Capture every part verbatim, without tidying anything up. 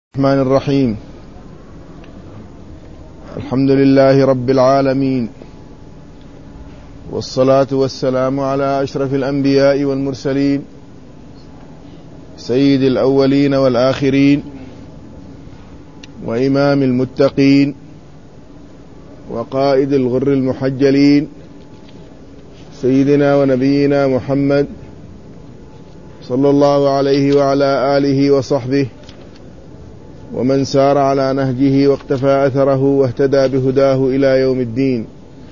الرحمن الرحيم. الحمد لله رب العالمين، والصلاة والسلام على أشرف الأنبياء والمرسلين، سيد الأولين والآخرين، وإمام المتقين، وقائد الغر المحجلين، سيدنا ونبينا محمد صلى الله عليه وعلى آله وصحبه ومن سار على نهجه واقتفى أثره واهتدى بهداه إلى يوم الدين.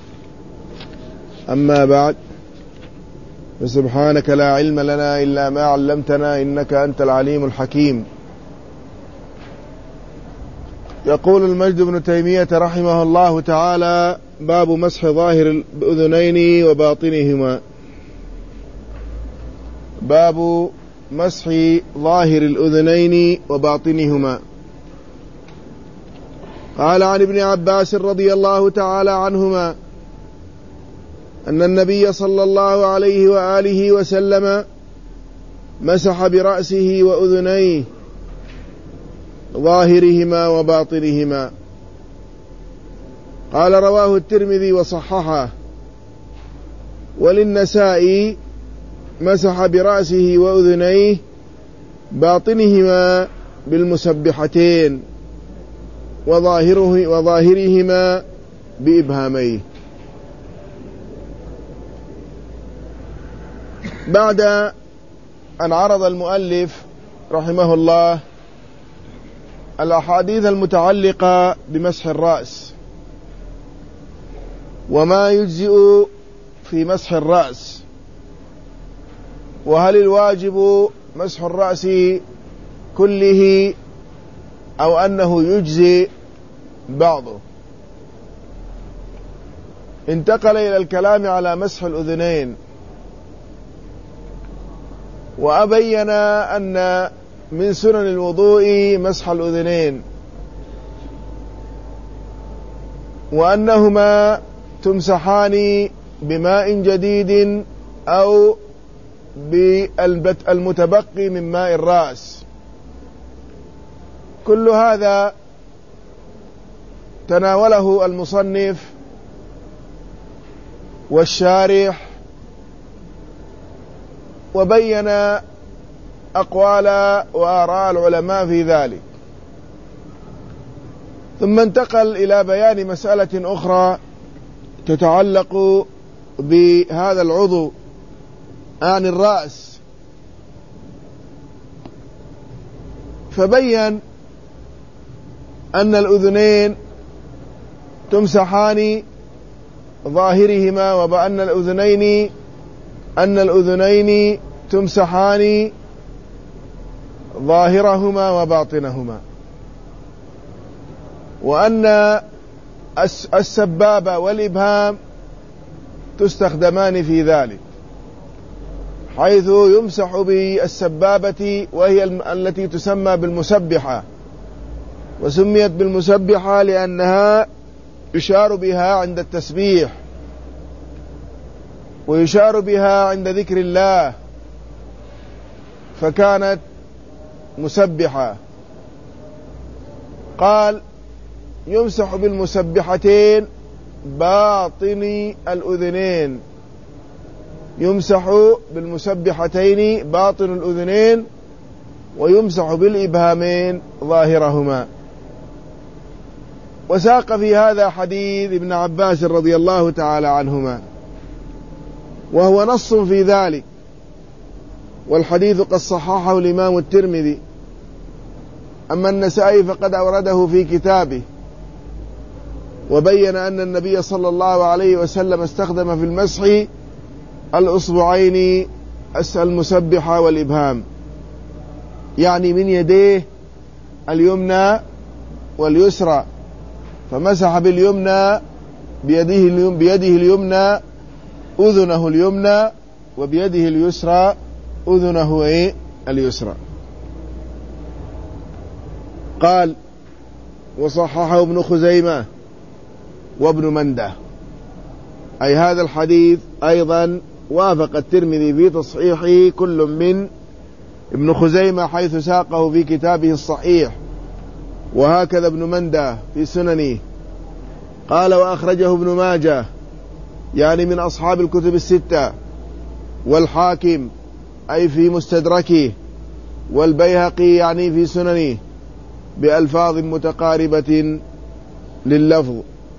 أما بعد، فسبحانك لا علم لنا إلا ما علمتنا إنك أنت العليم الحكيم. يقول المجد بن تيمية رحمه الله تعالى: باب مسح ظاهر الأذنين وباطنهما. باب مسح ظاهر الأذنين وباطنهما. قال عن ابن عباس رضي الله تعالى عنهما أن النبي صلى الله عليه وآله وسلم مسح برأسه وأذنيه ظاهرهما وباطنهما. قال: رواه الترمذي وصححه. وللنسائي: مسح برأسه وأذنيه باطنهما بالمسبحتين وظاهره وظاهرهما بإبهاميه. بعد أن عرض المؤلف رحمه الله الأحاديث المتعلقة بمسح الرأس وما يجزئ في مسح الرأس، وهل الواجب مسح الرأس كله أو أنه يجزي بعضه، انتقل إلى الكلام على مسح الأذنين، وأبين أن من سنن الوضوء مسح الأذنين، وأنهما تمسحان بماء جديد أو بالمتبقي من ماء الرأس. كل هذا تناوله المصنف والشارح، وبين أقوال وآراء العلماء في ذلك، ثم انتقل إلى بيان مسألة أخرى تتعلق بهذا العضو عن الرأس، فبين أن الأذنين تمسحان ظاهرهما، وبأن الأذنين أن الأذنين تمسحان ظاهرهما وباطنهما، وأن السبابة والإبهام تستخدمان في ذلك، حيث يمسح بالسبابة وهي التي تسمى بالمسبحة، وسميت بالمسبحة لأنها يشار بها عند التسبيح، ويشار بها عند ذكر الله، فكانت مسبحة. قال: يمسح بالمسبحتين باطن الأذنين، يمسح بالمسبحتين باطن الأذنين، ويمسح بالإبهامين ظاهرهما. وساق في هذا حديث ابن عباس رضي الله تعالى عنهما، وهو نص في ذلك، والحديث قد صححه الإمام الترمذي. أما النسائي فقد أورده في كتابه، وبين أن النبي صلى الله عليه وسلم استخدم في المسح الأصبعين المسبحة والإبهام، يعني من يديه اليمنى واليسرى، فمسح باليمنى بيده, بيده اليمنى أذنه اليمنى، وبيده اليسرى أذنه إيه اليسرى. قال: وصححه ابن خزيمة وابن منده. أي هذا الحديث أيضا وافق الترمذي في تصحيحه كل من ابن خزيمة حيث ساقه في كتابه الصحيح، وهكذا ابن مندة في سننه. قال وأخرجه ابن ماجه يعني من أصحاب الكتب الستة، والحاكم أي في مستدركه، والبيهقي يعني في سننه بألفاظ متقاربة لللفظ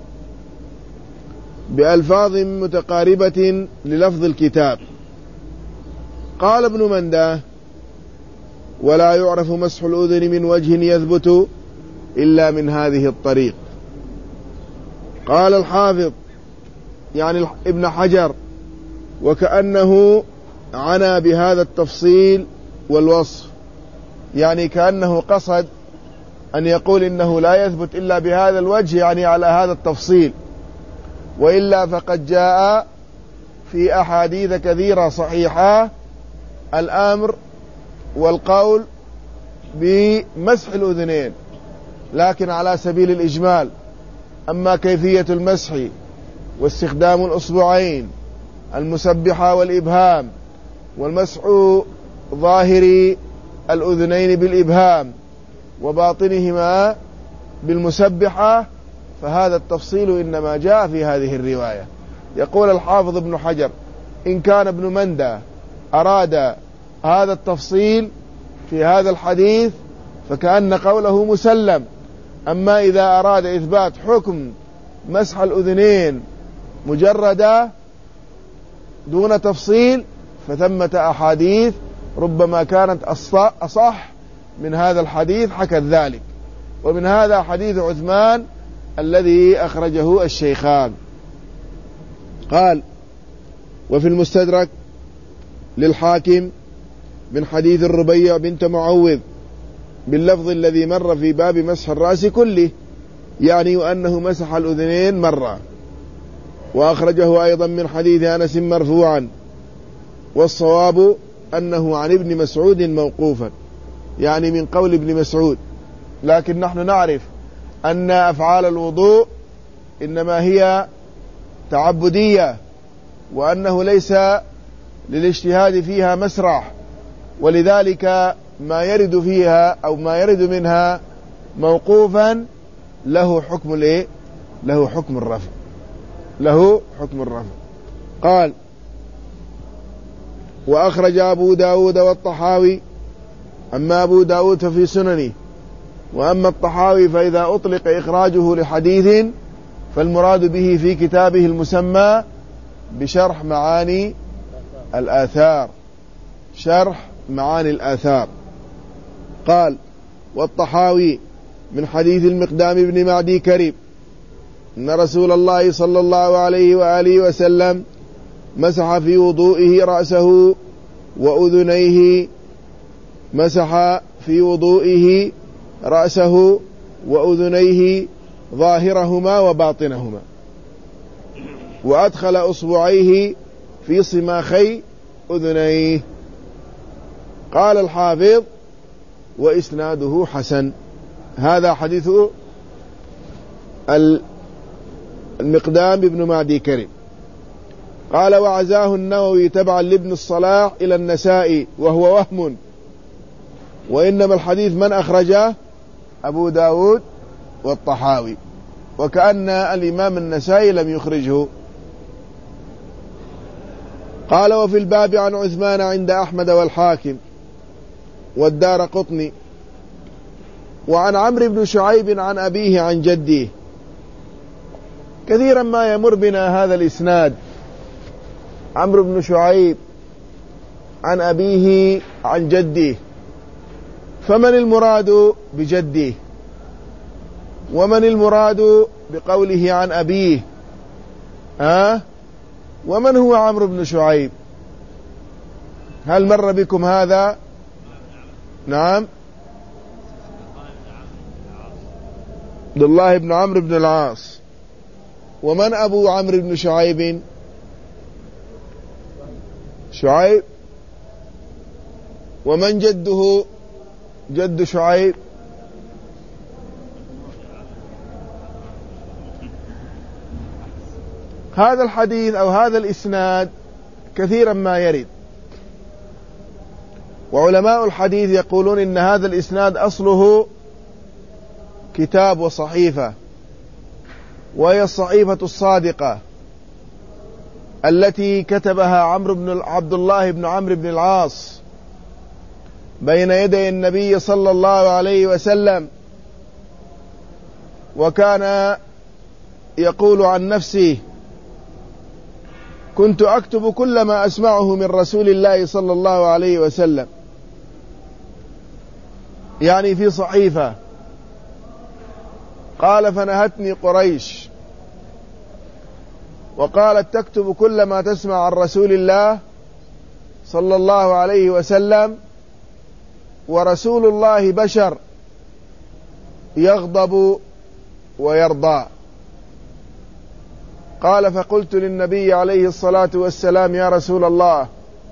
بألفاظ متقاربة للفظ الكتاب. قال ابن مندة ولا يعرف مسح الأذن من وجه يثبت إلا من هذه الطريق. قال الحافظ يعني ابن حجر وكأنه عنى بهذا التفصيل والوصف، يعني كأنه قصد أن يقول إنه لا يثبت إلا بهذا الوجه، يعني على هذا التفصيل، وإلا فقد جاء في أحاديث كثيرة صحيحة الأمر والقول بمسح الأذنين لكن على سبيل الإجمال. أما كيفية المسح واستخدام الأصبعين المسبحة والإبهام والمسح ظاهر الأذنين بالإبهام وباطنهما بالمسبحة فهذا التفصيل إنما جاء في هذه الرواية. يقول الحافظ ابن حجر إن كان ابن مندة أراد هذا التفصيل في هذا الحديث فكأن قوله مسلم. أما إذا أراد إثبات حكم مسح الأذنين مجردة دون تفصيل فثمة أحاديث ربما كانت أصح من هذا الحديث حكت ذلك، ومن هذا حديث عثمان الذي أخرجه الشيخان. قال وفي المستدرك للحاكم من حديث الربيع بنت معوذ باللفظ الذي مر في باب مسح الرأس كله، يعني أنه مسح الأذنين مرة. وأخرجه أيضا من حديث أنس مرفوعا، والصواب أنه عن ابن مسعود موقوفا، يعني من قول ابن مسعود. لكن نحن نعرف أن أفعال الوضوء إنما هي تعبدية، وأنه ليس للاجتهاد فيها مسرح، ولذلك ما يرد فيها أو ما يرد منها موقوفا له حكم الايه له حكم الرفع له حكم الرفع. قال وأخرج أبو داود والطحاوي، أما أبو داود ففي سننه، وأما الطحاوي فإذا أطلق إخراجه لحديث فالمراد به في كتابه المسمى بشرح معاني الآثار شرح معاني الآثار. قال والطحاوي من حديث المقدام بن معدي كريب أن رسول الله صلى الله عليه وآله وسلم مسح في وضوئه رأسه وأذنيه مسح في وضوئه رأسه وأذنيه ظاهرهما وباطنهما، وأدخل أصبعيه في صماخي أذنيه. قال الحافظ وإسناده حسن. هذا حديث المقدام بن معدي كريم. قال وعزاه النووي تبعا لابن الصلاح إلى النسائي وهو وهم، وإنما الحديث من أخرجه أبو داود والطحاوي، وكأن الإمام النسائي لم يخرجه. قال وفي الباب عن عثمان عند أحمد والحاكم والدار قطني، وعن عمرو بن شعيب عن أبيه عن جده. كثيرا ما يمر بنا هذا الإسناد، عمرو بن شعيب عن أبيه عن جده، فمن المراد بجده؟ ومن المراد بقوله عن أبيه؟ ها؟ ومن هو عمرو بن شعيب؟ هل مر بكم هذا؟ نعم، عبد الله بن عمرو بن العاص. ومن أبو عمرو بن شعيب؟ شعيب. ومن جده جد شعيب؟ هذا الحديث أو هذا الإسناد كثيرا ما يرد، وعلماء الحديث يقولون إن هذا الإسناد أصله كتاب وصحيفة، وهي الصحيفة الصادقة التي كتبها عمرو بن عبد الله بن عمرو بن العاص بين يدي النبي صلى الله عليه وسلم، وكان يقول عن نفسه: كنت أكتب كل ما أسمعه من رسول الله صلى الله عليه وسلم، يعني في صحيفة. قال: فنهتني قريش وقالت: تكتب كل ما تسمع عن رسول الله صلى الله عليه وسلم، ورسول الله بشر يغضب ويرضى. قال: فقلت للنبي عليه الصلاة والسلام: يا رسول الله،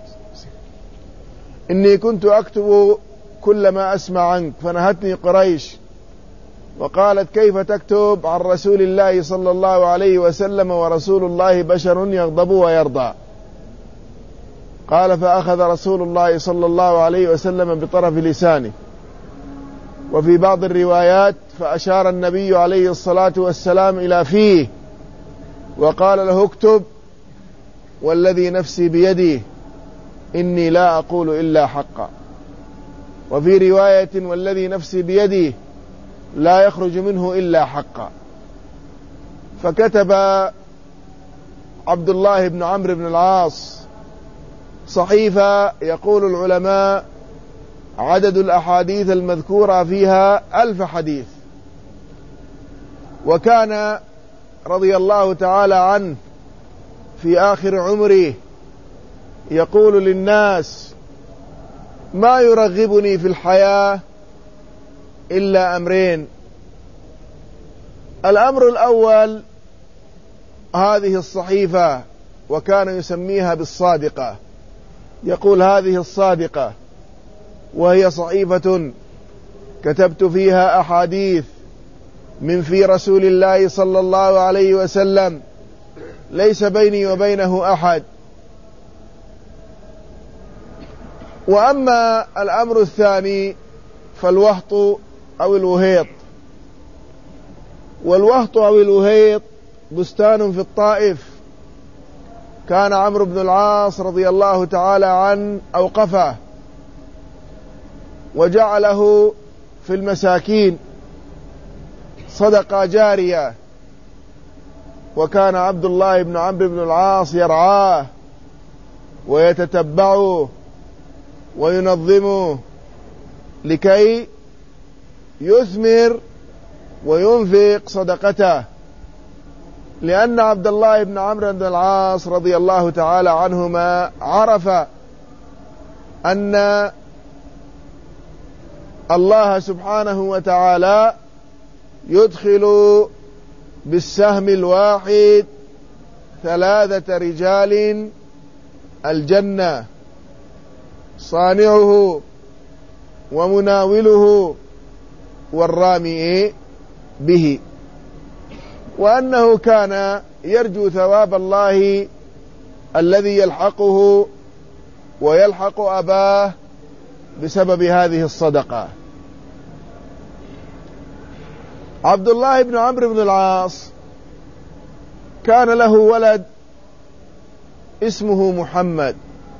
إني كنت أكتب كل ما أسمع عنك، فنهتني قريش وقالت: كيف تكتب عن رسول الله صلى الله عليه وسلم ورسول الله بشر يغضب ويرضى؟ قال: فأخذ رسول الله صلى الله عليه وسلم بطرف لسانه. وفي بعض الروايات: فأشار النبي عليه الصلاة والسلام إلى فيه وقال له: اكتب، والذي نفسي بيده إني لا أقول إلا حقا. وفي رواية: والذي نفسي بيده لا يخرج منه إلا حقا. فكتب عبد الله بن عمرو بن العاص صحيفة يقول العلماء عدد الأحاديث المذكورة فيها ألف حديث. وكان رضي الله تعالى عنه في آخر عمره يقول للناس: ما يرغبني في الحياة إلا أمرين. الأمر الأول هذه الصحيفة، وكان يسميها بالصادقة، يقول: هذه الصادقة، وهي صحيفة كتبت فيها أحاديث من في رسول الله صلى الله عليه وسلم ليس بيني وبينه أحد. وأما الأمر الثاني فالوهط أو الوهيط. والوهط أو الوهيط بستان في الطائف، كان عمرو بن العاص رضي الله تعالى عنه أوقفه وجعله في المساكين صدقة جارية، وكان عبد الله بن عمرو بن العاص يرعاه ويتتبعه وينظمه لكي يثمر وينفق صدقته، لأن عبد الله بن عمرو بن العاص رضي الله تعالى عنهما عرف أن الله سبحانه وتعالى يدخل بالسهم الواحد ثلاثة رجال الجنة: صانعه ومناوله والرامي به، وأنه كان يرجو ثواب الله الذي يلحقه ويلحق أباه بسبب هذه الصدقة. عبد الله بن عمرو بن العاص كان له ولد اسمه محمد.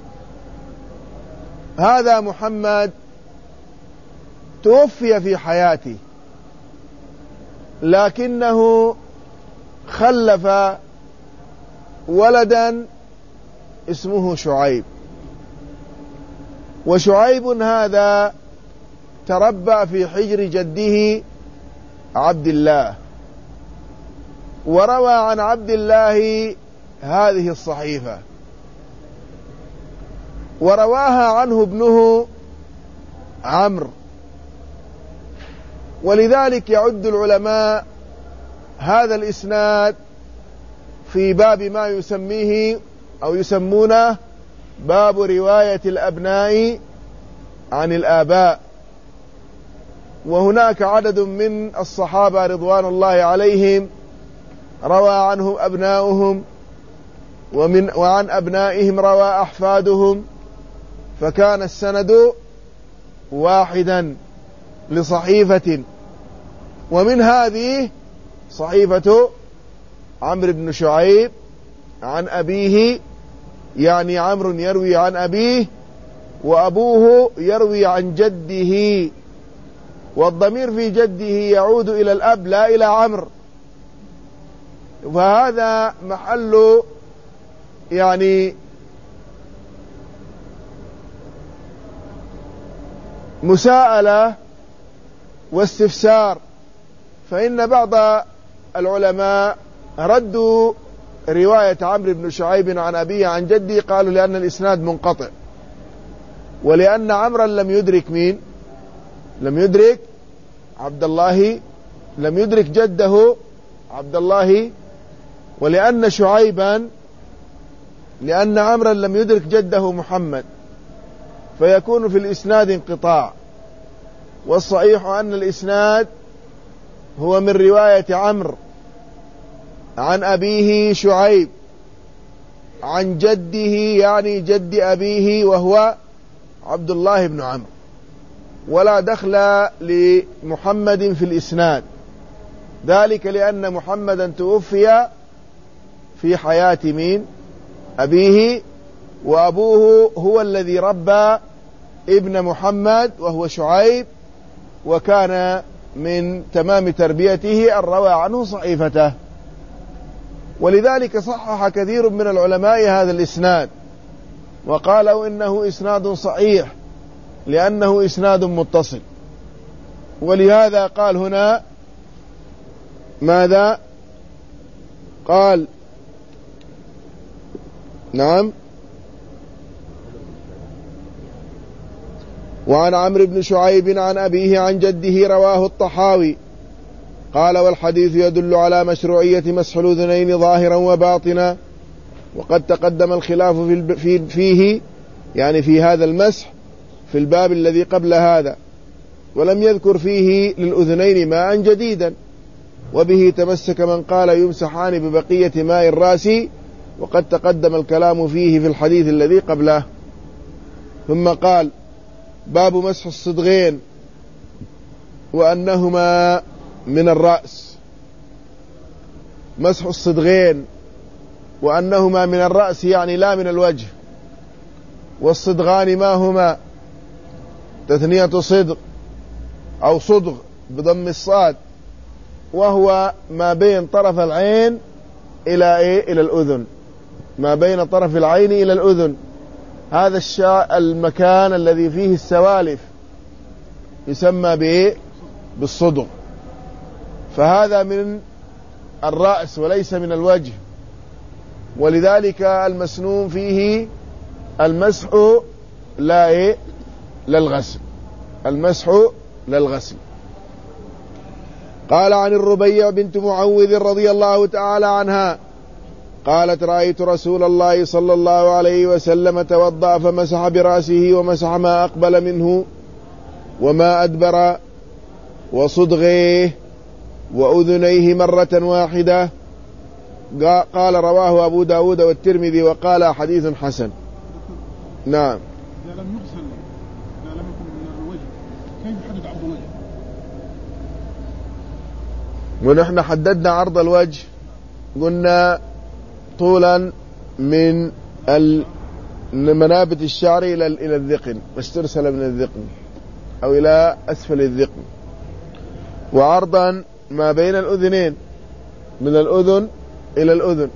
هذا محمد توفي في حياته، لكنه خلف ولدا اسمه شعيب. وشعيب هذا تربى في حجر جده عبد الله، وروى عن عبد الله هذه الصحيفة، ورواها عنه ابنه عمرو. ولذلك يعد العلماء هذا الإسناد في باب ما يسميه أو يسمونه باب رواية الأبناء عن الآباء. وهناك عدد من الصحابة رضوان الله عليهم روى عنهم أبناؤهم، ومن وعن أبنائهم روى أحفادهم، فكان السند واحدا لصحيفة. ومن هذه صحيفة عمرو بن شعيب عن أبيه، يعني عمرو يروي عن أبيه وأبوه يروي عن جده، والضمير في جده يعود إلى الأب لا إلى عمرو، فهذا محل يعني مساءلة واستفسار. فإن بعض العلماء ردوا رواية عمرو بن شعيب عن أبيه عن جدي، قالوا لأن الإسناد منقطع، ولأن عمرا لم يدرك مين؟ لم يدرك عبد الله، لم يدرك جده عبد الله، ولأن شعيبا لأن عمرا لم يدرك جده محمد، فيكون في الإسناد انقطاع. والصحيح أن الإسناد هو من رواية عمرو عن أبيه شعيب عن جده، يعني جد أبيه وهو عبد الله بن عمرو، ولا دخل لمحمد في الإسناد، ذلك لأن محمدا توفي في حياة مين؟ أبيه، وأبوه هو الذي ربى ابن محمد وهو شعيب، وكان من تمام تربيته أن روى عنه صحيفته. ولذلك صحح كثير من العلماء هذا الإسناد وقالوا إنه إسناد صحيح لأنه إسناد متصل. ولهذا قال هنا ماذا؟ قال نعم وعن عمرو بن شعيب عن أبيه عن جده رواه الطحاوي قال والحديث يدل على مشروعية مسح الأذنين ظاهرا وباطنا، وقد تقدم الخلاف في فيه يعني في هذا المسح في الباب الذي قبل هذا، ولم يذكر فيه للأذنين ماء جديدا، وبه تمسك من قال يمسحان ببقية ماء الرأس، وقد تقدم الكلام فيه في الحديث الذي قبله. ثم قال باب مسح الصدغين وأنهما من الرأس. مسح الصدغين وأنهما من الرأس يعني لا من الوجه. والصدغان ما هما؟ تثنية صدغ أو صدغ بضم الصاد، وهو ما بين طرف العين إلى إيه؟ إلى الأذن، ما بين طرف العين إلى الأذن، هذا الشا... المكان الذي فيه السوالف يسمى بإيه؟ بالصدغ، فهذا من الرأس وليس من الوجه. ولذلك المسنون فيه المسح لا إيه؟ للغسل، المسح للغسل. قال عن الربيع بنت معوذ رضي الله تعالى عنها قالت رأيت رسول الله صلى الله عليه وسلم توضأ فمسح برأسه ومسح ما أقبل منه وما أدبر وصدغيه وأذنيه مرة واحدة. قال رواه أبو داود والترمذي وقال حديث حسن. نعم. إذا لم يغسل إذا لم يكن من الوجه كيف يحدد عرض الوجه؟ ونحن حددنا عرض الوجه، قلنا طولا من منابت الشعر إلى إلى الذقن، واسترسل من الذقن أو إلى أسفل الذقن، وعرضا ما بين الأذنين من الأذن إلى الأذن.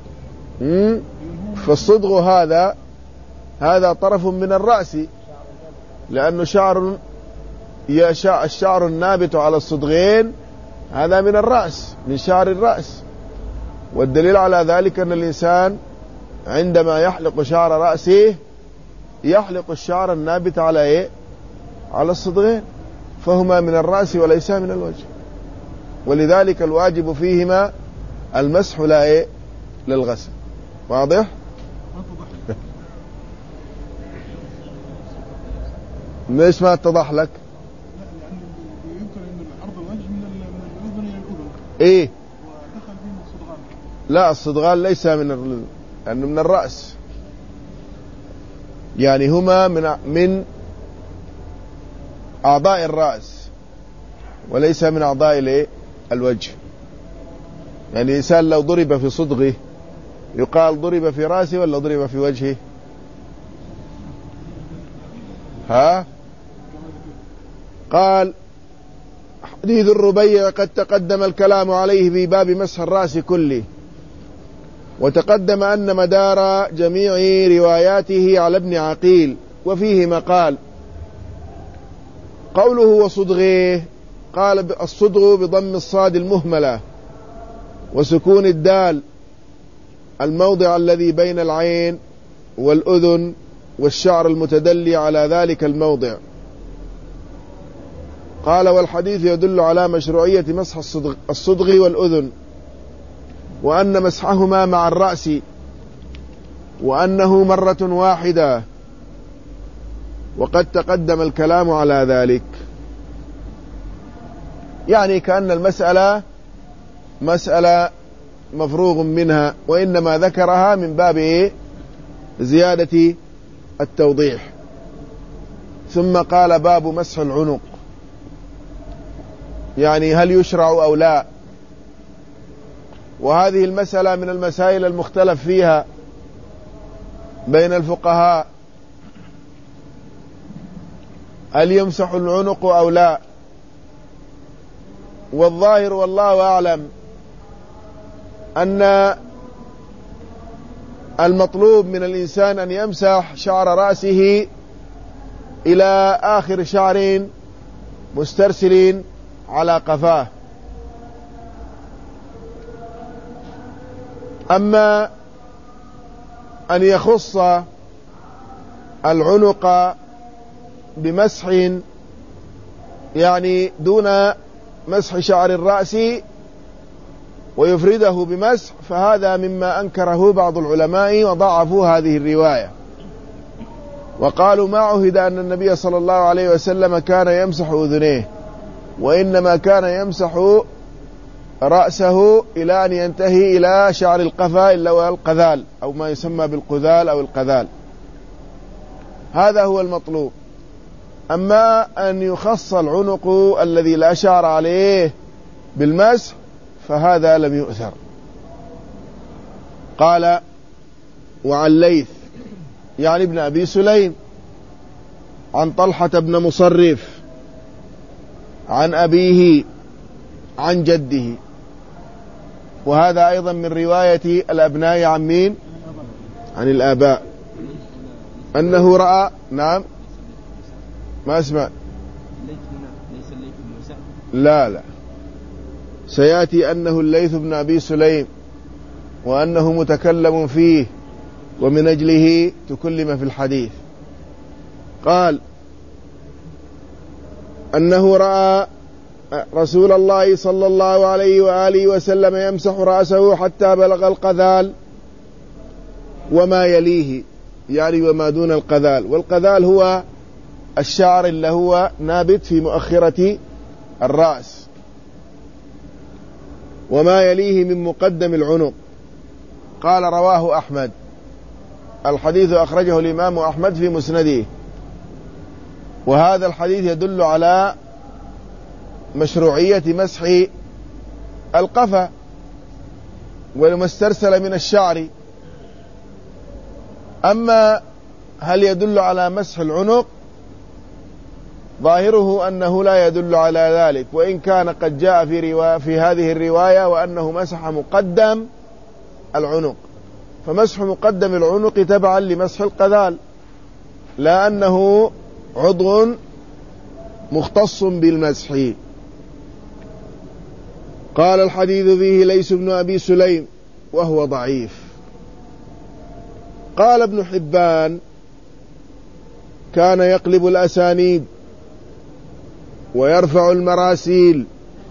فالصدغ هذا هذا طرف من الرأس، لأنه شعر الشعر النابت على الصدغين هذا من الرأس، من شعر الرأس. والدليل على ذلك أن الإنسان عندما يحلق شعر رأسه يحلق الشعر النابت على إيه؟ على الصدغين، فهما من الرأس وليس من الوجه، ولذلك الواجب فيهما المسح لا إيه؟ للغسل. واضح؟ ليش ما اتضح لك؟ لا، لأن يمكن أن عرض الوجه من الأذن إلى الأذن. إيه؟ ودخل فيه الصدغان. لا، الصدغان ليس من ال... لأنه من الرأس، يعني هما من من أعضاء الرأس، وليس من أعضاء الوجه. يعني الإنسان لو ضرب في صدغه يقال ضرب في رأسه ولا ضرب في وجهه؟ ها؟ قال حديث الربيع قد تقدم الكلام عليه في باب مسح الرأس كله، وتقدم أن مدار جميع رواياته على ابن عقيل، وفيه مقال. قوله وصدغه، قال الصدغ بضم الصاد المهملة وسكون الدال، الموضع الذي بين العين والأذن والشعر المتدلي على ذلك الموضع. قال والحديث يدل على مشروعية مسح الصدغ, الصدغ والأذن، وأن مسحهما مع الرأس، وأنه مرة واحدة، وقد تقدم الكلام على ذلك. يعني كأن المسألة مسألة مفروغ منها، وإنما ذكرها من باب إيه؟ زيادة التوضيح. ثم قال باب مسح العنق، يعني هل يشرع أو لا؟ وهذه المسألة من المسائل المختلف فيها بين الفقهاء، هل يمسح العنق أو لا؟ والظاهر والله أعلم أن المطلوب من الإنسان أن يمسح شعر رأسه إلى آخر شعر مسترسل على قفاه. أما أن يخص العنق بمسح يعني دون مسح شعر الرأس ويفرده بمسح، فهذا مما أنكره بعض العلماء وضعفوا هذه الرواية، وقالوا ما عهد أن النبي صلى الله عليه وسلم كان يمسح أذنيه، وإنما كان يمسح رأسه إلى أن ينتهي إلى شعر القفا إلا والقذال، أو ما يسمى بالقذال أو القذال. هذا هو المطلوب. أما أن يخص العنق الذي لا شعر عليه بالمسح فهذا لم يؤثر. قال وعن ليث يعني ابن أبي سليم عن طلحة بن مصرف عن أبيه عن جده، وهذا أيضا من رواية الأبناء عن مين؟ عن الآباء، أنه رأى نعم ما اسمع لا لا سيأتي أنه الليث بن أبي سليم، وأنه متكلم فيه ومن أجله تكلم في الحديث. قال أنه رأى رسول الله صلى الله عليه وآله وسلم يمسح رأسه حتى بلغ القذال وما يليه، يعني وما دون القذال. والقذال هو الشعر اللي هو نابت في مؤخرة الرأس، وما يليه من مقدم العنق. قال رواه أحمد، الحديث أخرجه الإمام أحمد في مسنده. وهذا الحديث يدل على مشروعية مسح القفا وما استرسل من الشعر. أما هل يدل على مسح العنق؟ ظاهره أنه لا يدل على ذلك، وإن كان قد جاء في, روا... في هذه الرواية وأنه مسح مقدم العنق، فمسح مقدم العنق تبعا لمسح القذال، لا أنه عضو مختص بالمسح. قال الحديث فيه ليس بن أبي سليم وهو ضعيف. قال ابن حبان كان يقلب الأسانيد ويرفع المراسيل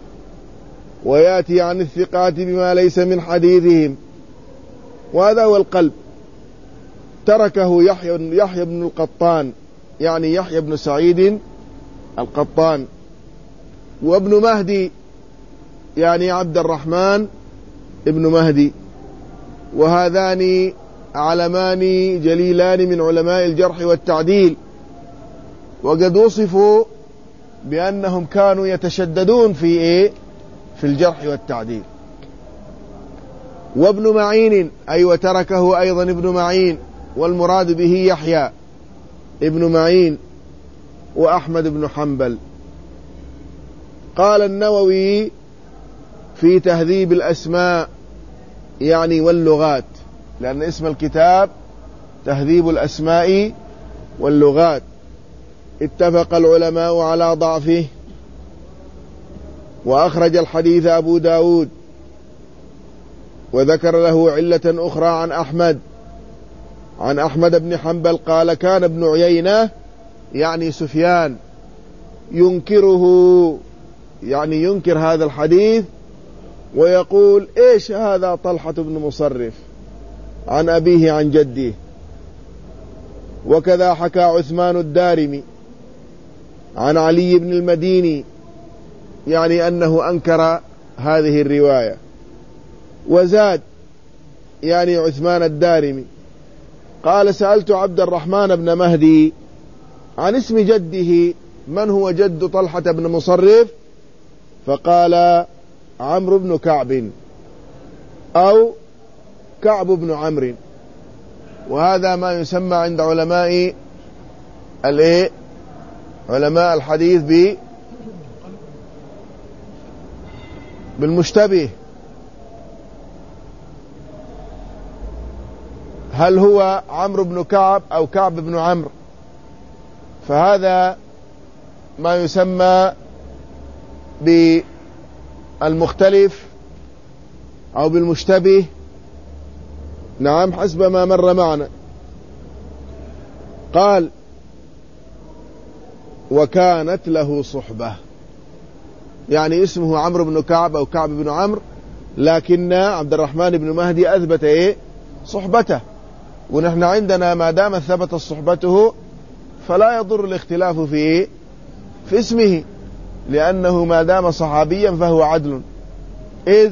ويأتي عن الثقات بما ليس من حديثهم، وهذا هو القلب. تركه يحيى, يحيى بن القطان، يعني يحيى بن سعيد القطان، وابن مهدي يعني عبد الرحمن ابن مهدي، وهذان علمان جليلان من علماء الجرح والتعديل، وقد وصفوا بأنهم كانوا يتشددون في إيه؟ في الجرح والتعديل. وابن معين أي وتركه أيضا ابن معين، والمراد به يحيى ابن معين وأحمد بن حنبل. قال النووي في تهذيب الأسماء يعني واللغات، لأن اسم الكتاب تهذيب الأسماء واللغات، اتفق العلماء على ضعفه، وأخرج الحديث أبو داود وذكر له علة أخرى عن أحمد عن أحمد بن حنبل قال كان ابن عيينة يعني سفيان ينكره، يعني ينكر هذا الحديث ويقول إيش هذا طلحة بن مصرف عن أبيه عن جده. وكذا حكى عثمان الدارمي عن علي بن المديني يعني أنه أنكر هذه الرواية. وزاد يعني عثمان الدارمي قال سألت عبد الرحمن بن مهدي عن اسم جده من هو جد طلحة بن مصرف، فقال عمرو بن كعب أو كعب بن عمرو. وهذا ما يسمى عند علماء الايه علماء الحديث ب بالمشتبه. هل هو عمرو بن كعب أو كعب بن عمرو؟ فهذا ما يسمى بالمختلف أو بالمشتبه، نعم، حسب ما مر معنا. قال وكانت له صحبة، يعني اسمه عمرو بن كعب أو كعب بن عمرو، لكن عبد الرحمن بن مهدي أثبت إيه؟ صحبته. ونحن عندنا ما دام ثبت صحبته فلا يضر الاختلاف في إيه؟ في اسمه، لأنه ما دام صحابيا فهو عدل، إذ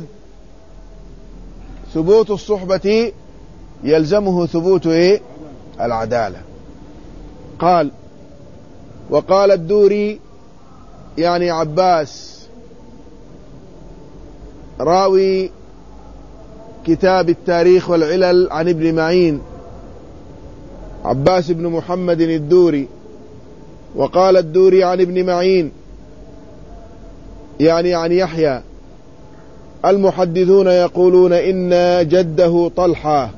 ثبوت الصحبة يلزمه ثبوت إيه؟ العدالة. قال وقال الدوري يعني عباس راوي كتاب التاريخ والعلل عن ابن معين، عباس بن محمد الدوري. وقال الدوري عن ابن معين يعني عن يحيى المحدثون يقولون إن جده طلحة،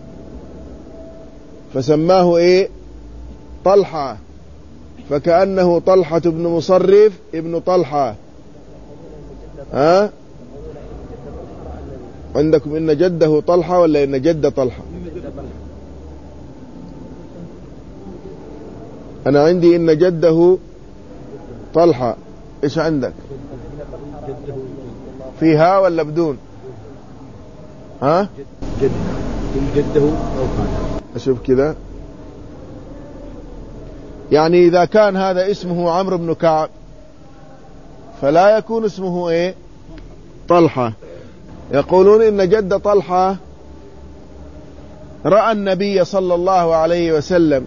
فسماه إيه؟ طلحة، فكأنه طلحة بن مصرف ابن طلحة. ها عندكم إن جده طلحة ولا إن جد طلحة؟ أنا عندي إن جده طلحة. إيش عندك؟ فيها ولا بدون؟ ها جد جده أو كان أشوف كذا، يعني إذا كان هذا اسمه عمرو بن كعب فلا يكون اسمه إيه؟ طلحة. يقولون إن جد طلحة رأى النبي صلى الله عليه وسلم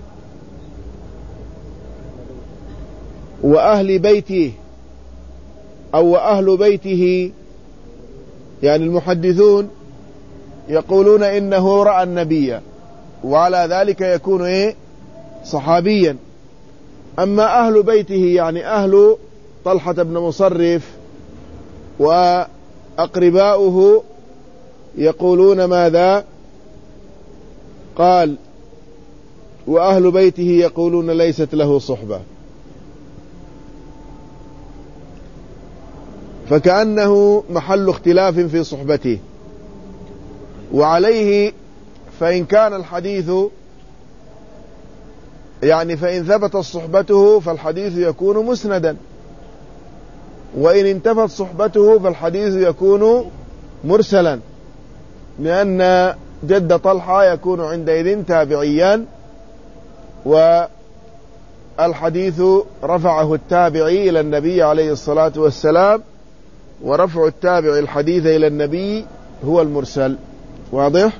وأهل بيته أو أهل بيته، يعني المحدثون يقولون إنه رأى النبي، وعلى ذلك يكون إيه؟ صحابيا. أما أهل بيته يعني أهل طلحة بن مصرف وأقرباؤه يقولون ماذا؟ قال وأهل بيته يقولون ليست له صحبة، فكأنه محل اختلاف في صحبته. وعليه فإن كان الحديث يعني فإن ثبتت صحبته فالحديث يكون مسندا، وإن انتفت صحبته فالحديث يكون مرسلا، لأن جد طلحة يكون عندئذ تابعيا، والحديث رفعه التابعي إلى النبي عليه الصلاة والسلام، ورفع التابع الحديث إلى النبي هو المرسل. واضح؟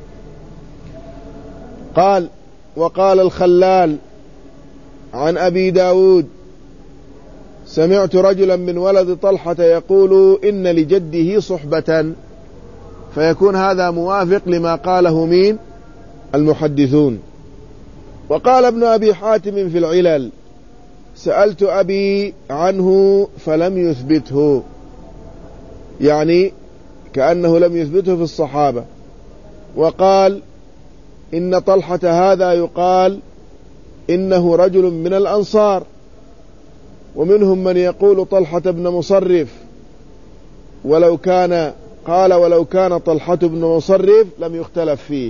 قال وقال الخلال عن أبي داود سمعت رجلا من ولد طلحة يقول إن لجده صحبة، فيكون هذا موافق لما قاله مين؟ المحدثون. وقال ابن أبي حاتم في العلل: سألت أبي عنه فلم يثبته، يعني كأنه لم يثبته في الصحابة. وقال إن طلحة هذا يقال إنه رجل من الأنصار، ومنهم من يقول طلحة بن مصرف، ولو كان قال ولو كان طلحة بن مصرف لم يختلف فيه.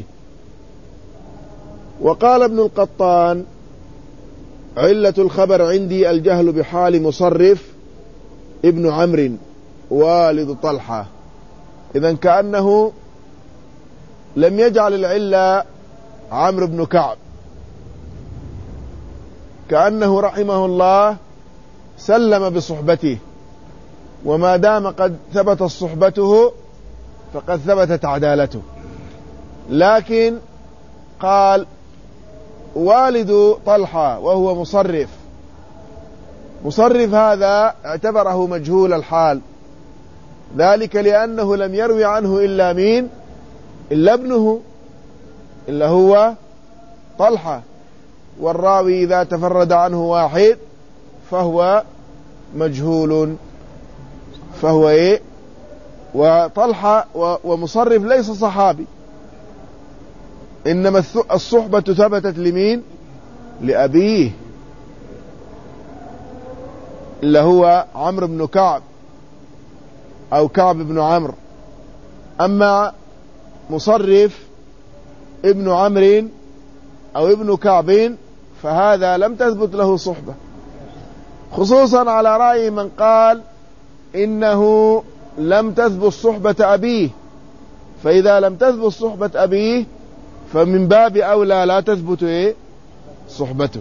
وقال ابن القطان: علة الخبر عندي الجهل بحال مصرف ابن عمرو والد طلحة. إذن كأنه لم يجعل العلة عمرو بن كعب، كأنه رحمه الله سلم بصحبته، وما دام قد ثبتت صحبته فقد ثبتت عدالته. لكن قال والد طلحة وهو مصرف، مصرف هذا اعتبره مجهول الحال، ذلك لأنه لم يروي عنه إلا مين؟ إلا ابنه، إلا هو طلحة، والراوي إذا تفرد عنه واحد فهو مجهول، فهو إيه؟ وطلحة ومصرف ليس صحابي، إنما الصحبة ثبتت لمين؟ لأبيه اللي هو عمرو بن كعب أو كعب بن عمرو. أما مصرف ابن عمرو أو ابن كعب فهذا لم تثبت له صحبة، خصوصا على رأي من قال إنه لم تثبت صحبة أبيه، فإذا لم تثبت صحبة أبيه فمن باب أولى لا تثبت إيه؟ صحبته.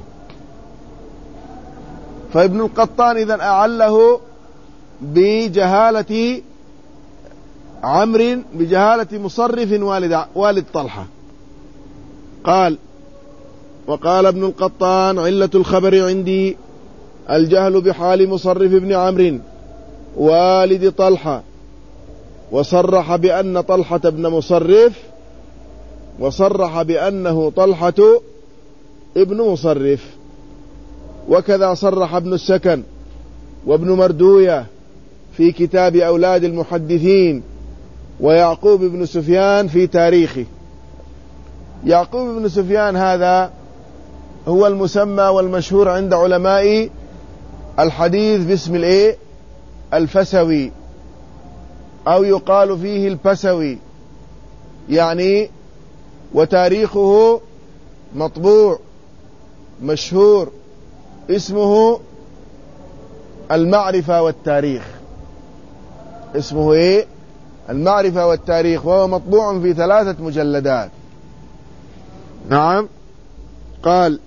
فابن القطان إذن أعله بجهالة عمرو، بجهالة مصرف والد, والد طلحة. قال: وقال ابن القطان: علة الخبر عندي الجهل بحال مصرف بن عمرو والد طلحة، وصرح بأن طلحة بن مصرف وصرح بأنه طلحة ابن مصرف. وكذا صرح ابن السكن وابن مردوية في كتاب أولاد المحدثين، ويعقوب بن سفيان في تاريخه. يعقوب بن سفيان هذا هو المسمى والمشهور عند علماء الحديث باسم الايه؟ الفسوي، أو يقال فيه البسوي، يعني وتاريخه مطبوع مشهور اسمه المعرفة والتاريخ. اسمه ايه؟ المعرفة والتاريخ، وهو مطبوع في ثلاثة مجلدات. نعم. قال: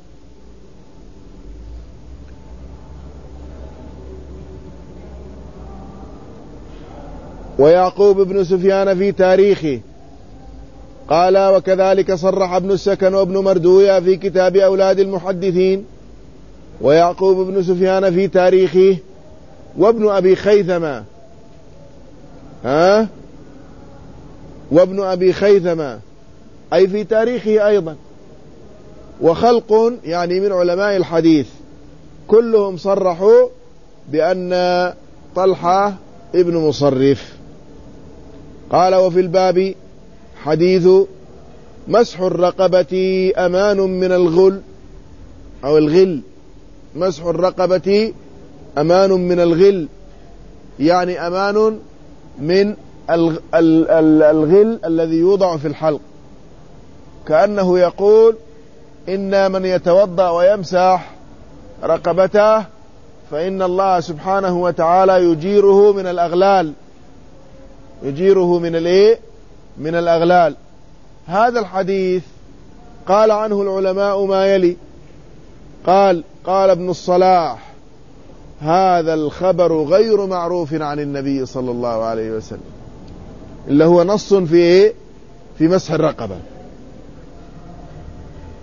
ويعقوب بن سفيان في تاريخه. قال: وكذلك صرح ابن السكن وابن مردوية في كتاب أولاد المحدثين، ويعقوب بن سفيان في تاريخه، وابن أبي خيثمة ها وابن أبي خيثمة أي في تاريخه أيضا، وخلق يعني من علماء الحديث كلهم صرحوا بأن طلحة ابن مصرف. قال: وفي الباب حديث مسح الرقبة أمان من الغل أو الغل. مسح الرقبة أمان من الغل، يعني أمان من الغل الذي يوضع في الحلق، كأنه يقول إن من يتوضأ ويمسح رقبته فإن الله سبحانه وتعالى يجيره من الأغلال، يجيره من الايه؟ من الأغلال. هذا الحديث قال عنه العلماء ما يلي. قال قال ابن الصلاح: هذا الخبر غير معروف عن النبي صلى الله عليه وسلم، اللي هو نص في ايه؟ في مسح الرقبة.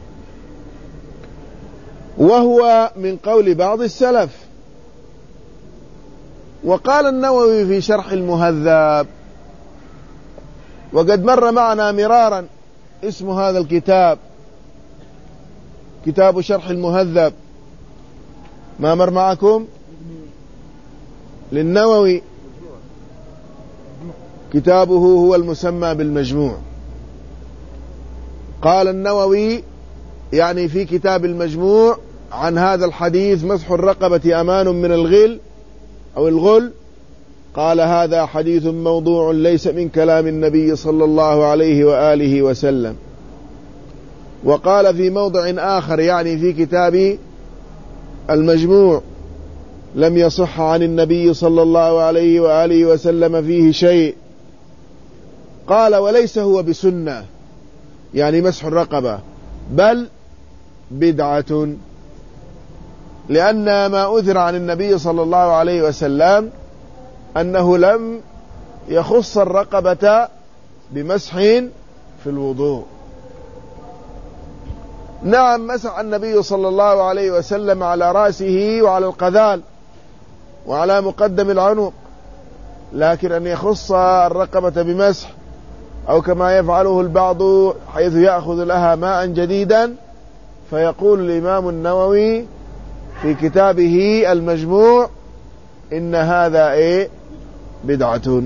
وهو من قول بعض السلف، وقال النووي في شرح المهذب، وقد مر معنا مرارا اسم هذا الكتاب كتاب شرح المهذب، ما مر معكم؟ للنووي كتابه هو المسمى بالمجموع. قال النووي يعني في كتاب المجموع عن هذا الحديث: مسح الرقبة أمان من الغل أو الغل. قال: هذا حديث موضوع ليس من كلام النبي صلى الله عليه وآله وسلم. وقال في موضع آخر يعني في كتاب المجموع: لم يصح عن النبي صلى الله عليه وآله وسلم فيه شيء. قال: وليس هو بسنة، يعني مسح الرقبة، بل بدعة، لأن ما أثر عن النبي صلى الله عليه وسلم أنه لم يخص الرقبة بمسح في الوضوء. نعم، مسح النبي صلى الله عليه وسلم على رأسه وعلى القذال وعلى مقدم العنق، لكن أن يخص الرقبة بمسح أو كما يفعله البعض حيث يأخذ لها ماء جديدا، فيقول الإمام النووي في كتابه المجموع: إن هذا إيه؟ بدعة.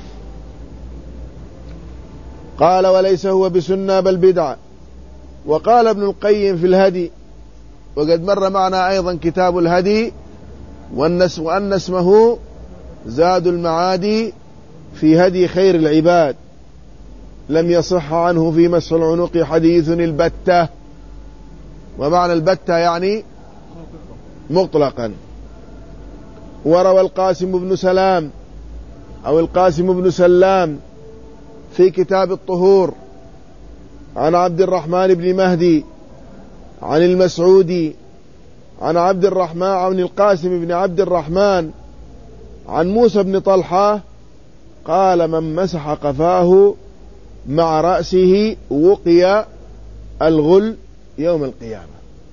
قال: وليس هو بسنة بل بدعة. وقال ابن القيم في الهدي، وقد مر معنا أيضا كتاب الهدي، وأن اسمه زاد المعاد في هدي خير العباد: لم يصح عنه في مسح العنق حديث البتة. ومعنى البتة يعني مطلقا. وروى القاسم بن سلام أو القاسم بن سلام في كتاب الطهور عن عبد الرحمن بن مهدي عن المسعودي عن عبد الرحمن عن القاسم بن عبد الرحمن عن موسى بن طلحة قال: من مسح قفاه مع رأسه وقي الغل يوم القيامة،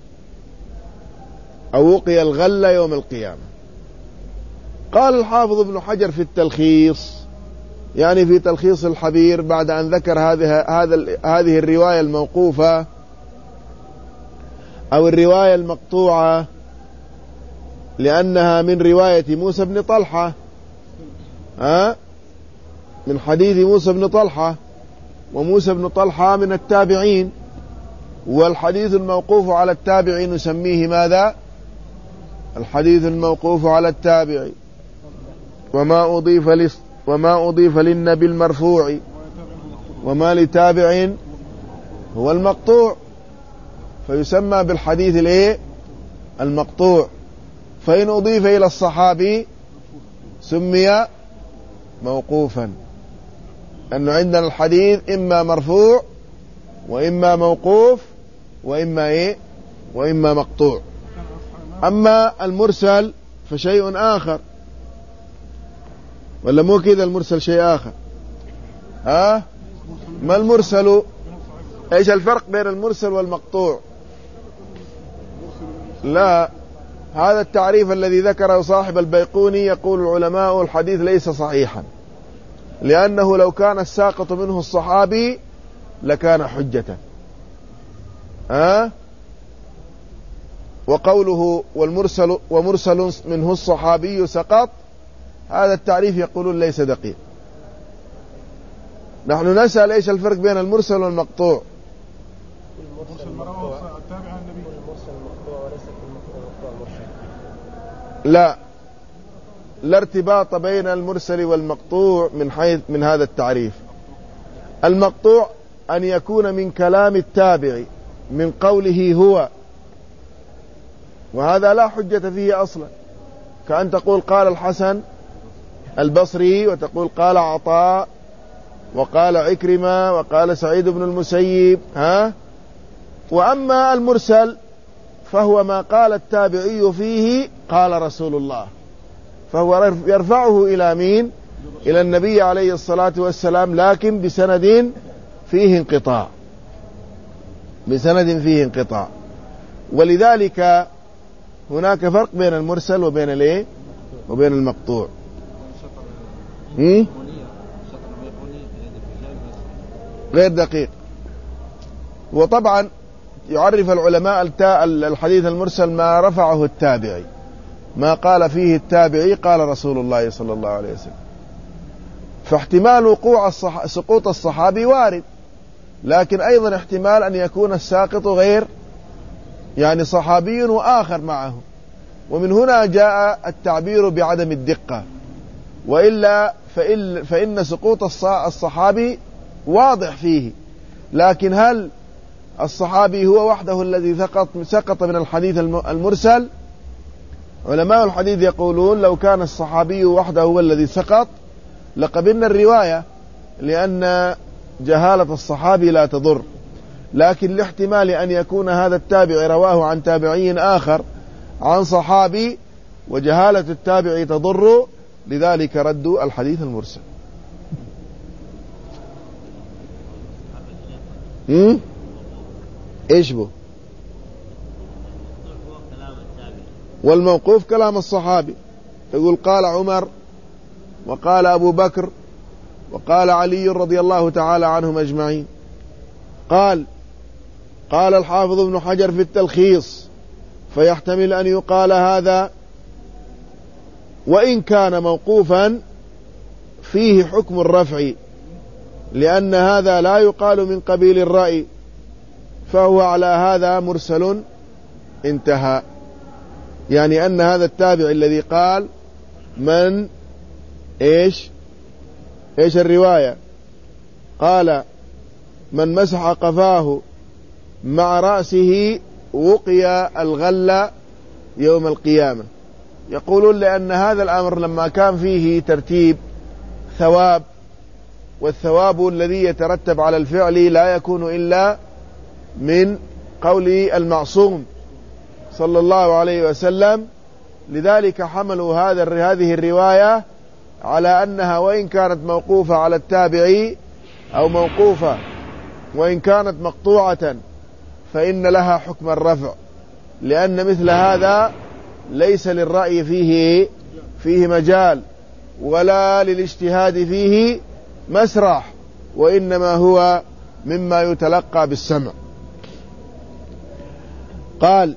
أو وقي الغل يوم القيامة. قال الحافظ ابن حجر في التلخيص، يعني في تلخيص الحبير، بعد أن ذكر هذه هذه الرواية الموقوفة أو الرواية المقطوعة، لأنها من رواية موسى بن طلحة، ها من حديث موسى بن طلحة، وموسى بن طلحة من التابعين، والحديث الموقوف على التابعي نسميه ماذا؟ الحديث الموقوف على التابعي. وما أضيف لس وما أضيف للنبي المرفوع وما لتابع هو المقطوع، فيسمى بالحديث الايه؟ المقطوع. فإن أضيف إلى الصحابي سمي موقوفا، أنه عندنا الحديث إما مرفوع وإما موقوف وإما إيه؟ وإما مقطوع. أما المرسل فشيء آخر، ولا مو كذا؟ المرسل شيء آخر. ها؟ ما المرسل؟ ايش الفرق بين المرسل والمقطوع؟ لا، هذا التعريف الذي ذكره صاحب البيقوني، يقول العلماء: الحديث ليس صحيحا، لأنه لو كان الساقط منه الصحابي لكان حجة. ها؟ وقوله والمرسل ومرسل منه الصحابي سقط، هذا التعريف يقولون ليس دقيق. نحن نسأل ايش الفرق بين المرسل والمقطوع؟ لا، لا ارتباط بين المرسل والمقطوع من حيث من هذا التعريف. المقطوع أن يكون من كلام التابع، من قوله هو، وهذا لا حجة فيه أصلا، كأن تقول قال الحسن البصري، وتقول قال عطاء، وقال عكرمة، وقال سعيد بن المسيب. ها؟ وأما المرسل فهو ما قال التابعي فيه قال رسول الله، فهو يرفعه إلى مين؟ إلى النبي عليه الصلاة والسلام، لكن بسند فيه انقطاع، بسند فيه انقطاع. ولذلك هناك فرق بين المرسل وبين الايه؟ وبين المقطوع. غير دقيق. وطبعا يعرف العلماء الحديث المرسل ما رفعه التابعي، ما قال فيه التابعي قال رسول الله صلى الله عليه وسلم. فاحتمال وقوع الصح... سقوط الصحابي وارد، لكن أيضا احتمال أن يكون الساقط غير يعني صحابي وآخر معه، ومن هنا جاء التعبير بعدم الدقة. وإلا فإن, فإن سقوط الصحابي واضح فيه، لكن هل الصحابي هو وحده الذي سقط, سقط من الحديث المرسل؟ علماء الحديث يقولون لو كان الصحابي وحده هو الذي سقط لقبلنا الرواية، لأن جهالة الصحابي لا تضر، لكن لاحتمال أن يكون هذا التابع رواه عن تابعي آخر عن صحابي وجهالة التابع تضر، لذلك ردوا الحديث المرسل. هم؟ إيش بو؟ والموقوف كلام الصحابي، يقول قال عمر وقال أبو بكر وقال علي رضي الله تعالى عنهم أجمعين. قال قال الحافظ ابن حجر في التلخيص: فيحتمل أن يقال هذا وإن كان موقوفا فيه حكم الرفع، لأن هذا لا يقال من قبيل الرأي، فهو على هذا مرسل انتهى. يعني أن هذا التابع الذي قال من إيش إيش الرواية، قال من مسح قفاه مع رأسه وقي الغل يوم القيامة. يقولون لأن هذا الأمر لما كان فيه ترتيب ثواب، والثواب الذي يترتب على الفعل لا يكون إلا من قول المعصوم صلى الله عليه وسلم، لذلك حملوا هذا هذه الرواية على أنها وإن كانت موقوفة على التابعي أو موقوفة وإن كانت مقطوعة فإن لها حكم الرفع، لأن مثل هذا ليس للرأي فيه فيه مجال ولا للاجتهاد فيه مسرح، وإنما هو مما يتلقى بالسمع. قال: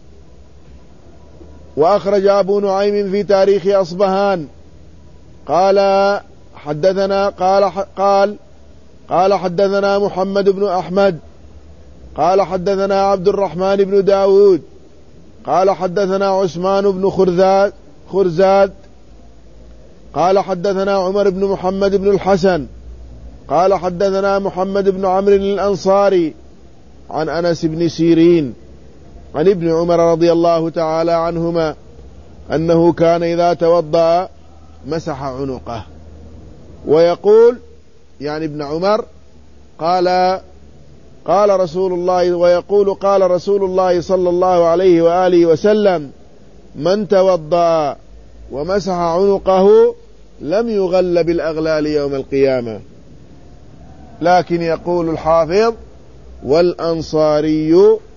وأخرج أبو نعيم في تاريخ أصبهان قال حدثنا قال قال قال حدثنا محمد بن أحمد قال حدثنا عبد الرحمن بن داود قال حدثنا عثمان بن خرزاد خرزاد قال حدثنا عمر بن محمد بن الحسن قال حدثنا محمد بن عمرو الأنصاري عن أنس بن سيرين عن ابن عمر رضي الله تعالى عنهما أنه كان إذا توضأ مسح عنقه. ويقول يعني ابن عمر قال قال رسول الله ويقول قال رسول الله صلى الله عليه وآله وسلم: من توضأ ومسح عنقه لم يغل بالأغلال يوم القيامة. لكن يقول الحافظ: والأنصاري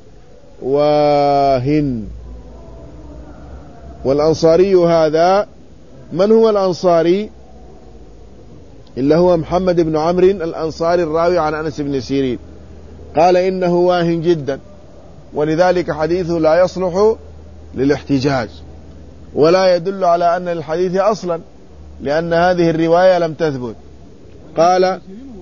واهن. والأنصاري هذا من هو الأنصاري؟ إلا هو محمد بن عمرو الأنصاري الراوي عن أنس بن سيرين. قال إنه واهن جدا، ولذلك حديثه لا يصلح للاحتجاج ولا يدل على أن الحديث أصلا، لأن هذه الرواية لم تثبت. قال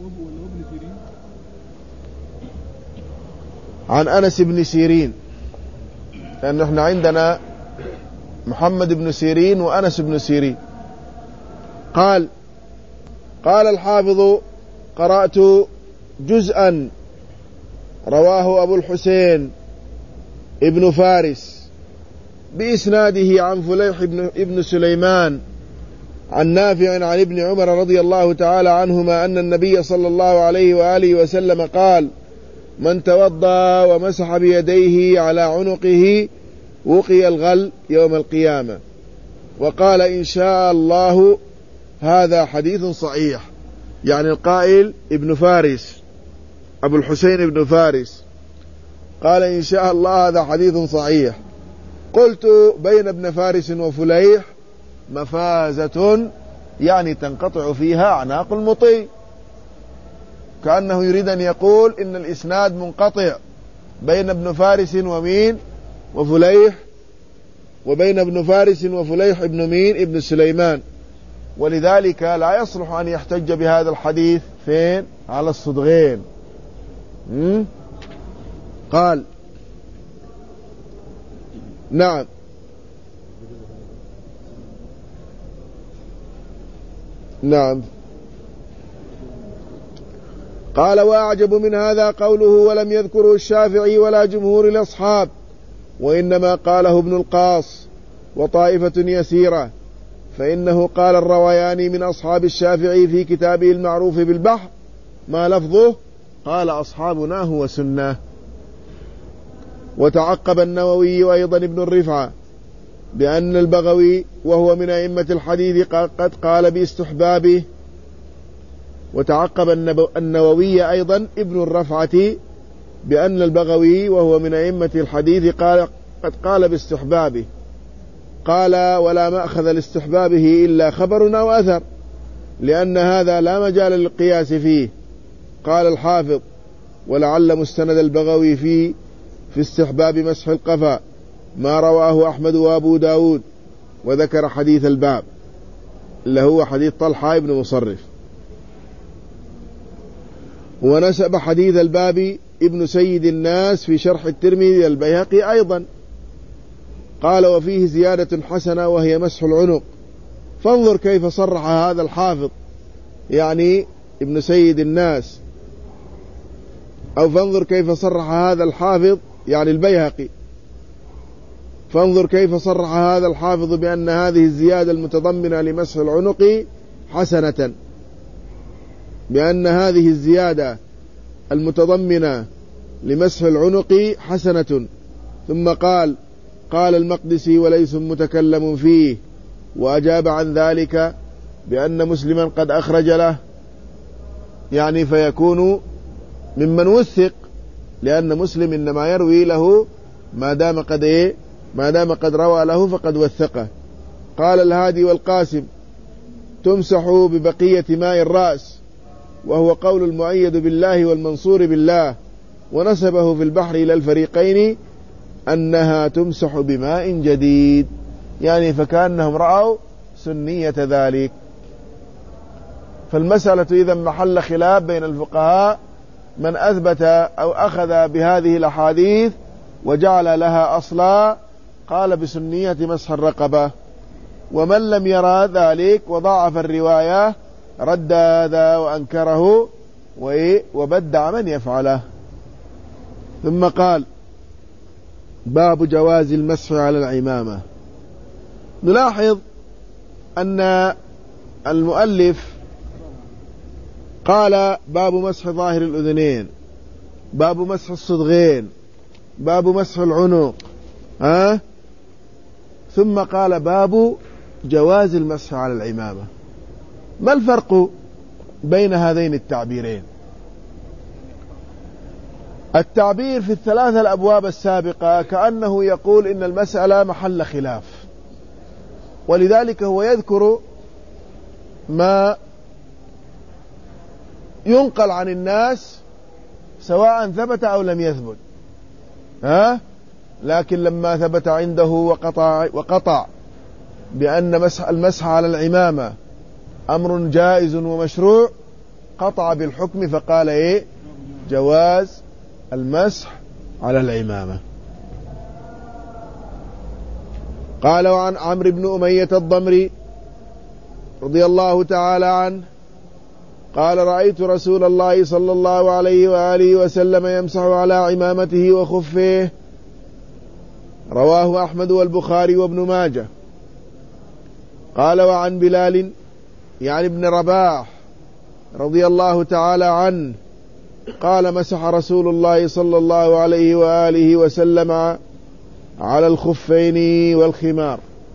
عن أنس بن سيرين، لأن احنا عندنا محمد بن سيرين وأنس بن سيرين. قال قال الحافظ: قرأت جزءا رواه أبو الحسين ابن فارس بإسناده عن فليح ابن, ابن سليمان عن نافع عن ابن عمر رضي الله تعالى عنهما أن النبي صلى الله عليه وآله وسلم قال: من توضأ ومسح بيديه على عنقه وقي الغل يوم القيامة. وقال: إن شاء الله هذا حديث صحيح. يعني القائل ابن فارس أبو الحسين ابن فارس قال: إن شاء الله هذا حديث صحيح. قلت: بين ابن فارس وفليح مفازة يعني تنقطع فيها أعناق المطيع، كأنه يريد أن يقول إن الإسناد منقطع بين ابن فارس ومين وفليح، وبين ابن فارس وفليح ابن مين ابن سليمان، ولذلك لا يصلح أن يحتج بهذا الحديث فين على الصدغين. قال نعم نعم قال وأعجب من هذا قوله ولم يذكره الشافعي ولا جمهور الأصحاب، وإنما قاله ابن القاص وطائفة يسيرة، فإنه قال الروياني من أصحاب الشافعي في كتابه المعروف بالبحر ما لفظه قال أصحابنا هو سنة. وتعقب النووي أيضا ابن الرفعة بأن البغوي وهو من أئمة الحديث قد قال باستحبابه. وتعقب النووي أيضا ابن الرفعة بأن البغوي وهو من أئمة الحديث قال قد قال باستحبابه. قال ولا مأخذ لاستحبابه إلا خبر أو أثر، لأن هذا لا مجال للقياس فيه. قال الحافظ ولعل مستند البغوي فيه في استحباب مسح القفا ما رواه أحمد وأبو داود، وذكر حديث الباب اللي هو حديث طلحة بن مصرف. ونسب حديث الباب ابن سيد الناس في شرح الترمذي البيهقي أيضا، قال وفيه زيادة حسنة وهي مسح العنق. فانظر كيف صرح هذا الحافظ يعني ابن سيد الناس، أو فانظر كيف صرح هذا الحافظ يعني البيهقي، فانظر كيف صرح هذا الحافظ بأن هذه الزيادة المتضمنة لمسح العنق حسنة، بأن هذه الزيادة المتضمنة لمسح العنق حسنة. ثم قال قال المقدسي وليس متكلم فيه، وأجاب عن ذلك بأن مسلما قد أخرج له، يعني فيكون ممن وثق، لأن مسلم إنما يروي له ما دام قد إيه ما دام قد روى له فقد وثقه. قال الهادي والقاسم تمسح ببقية ماء الرأس، وهو قول المؤيد بالله والمنصور بالله، ونسبه في البحر إلى الفريقين أنها تمسح بماء جديد، يعني فكأنهم رأوا سنية ذلك. فالمسألة إذا محل خلاف بين الفقهاء، من أثبت أو أخذ بهذه الأحاديث وجعل لها أصلا قال بسنية مسح الرقبة، ومن لم يرى ذلك وضاعف الرواية رد هذا وأنكره وبدع من يفعله. ثم قال باب جواز المسح على العمامة. نلاحظ أن المؤلف قال باب مسح ظاهر الأذنين، باب مسح الصدغين، باب مسح العنق، ها؟ ثم قال باب جواز المسح على العمامة. ما الفرق بين هذين التعبيرين؟ التعبير في الثلاثة الأبواب السابقة كأنه يقول إن المسألة محل خلاف، ولذلك هو يذكر ما ينقل عن الناس سواء ثبت أو لم يثبت، ها؟ لكن لما ثبت عنده وقطع, وقطع بأن مسح المسح على العمامة أمر جائز ومشروع، قطع بالحكم فقال إيه؟ جواز المسح على العمامة. قال عن عمرو بن أمية الضمري رضي الله تعالى عنه قال رأيت رسول الله صلى الله عليه وآله وسلم يمسح على عمامته وخفيه، رواه أحمد والبخاري وابن ماجه. قال وعن بلال يعني ابن رباح رضي الله تعالى عنه قال مسح رسول الله صلى الله عليه وآله وسلم على الخفين والخمار.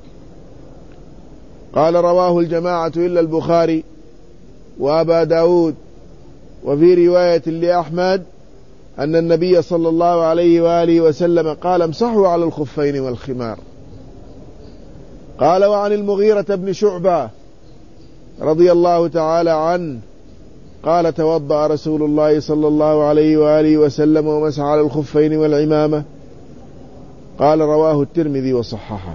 قال رواه الجماعة إلا البخاري وأبا داود. وفي رواية لأحمد أن النبي صلى الله عليه وآله وسلم قال امسحوا على الخفين والخمار. قال وعن المغيرة بن شعبة رضي الله تعالى عنه قال توضأ رسول الله صلى الله عليه وآله وسلم ومسح على الخفين والعمامة. قال رواه الترمذي وصححه.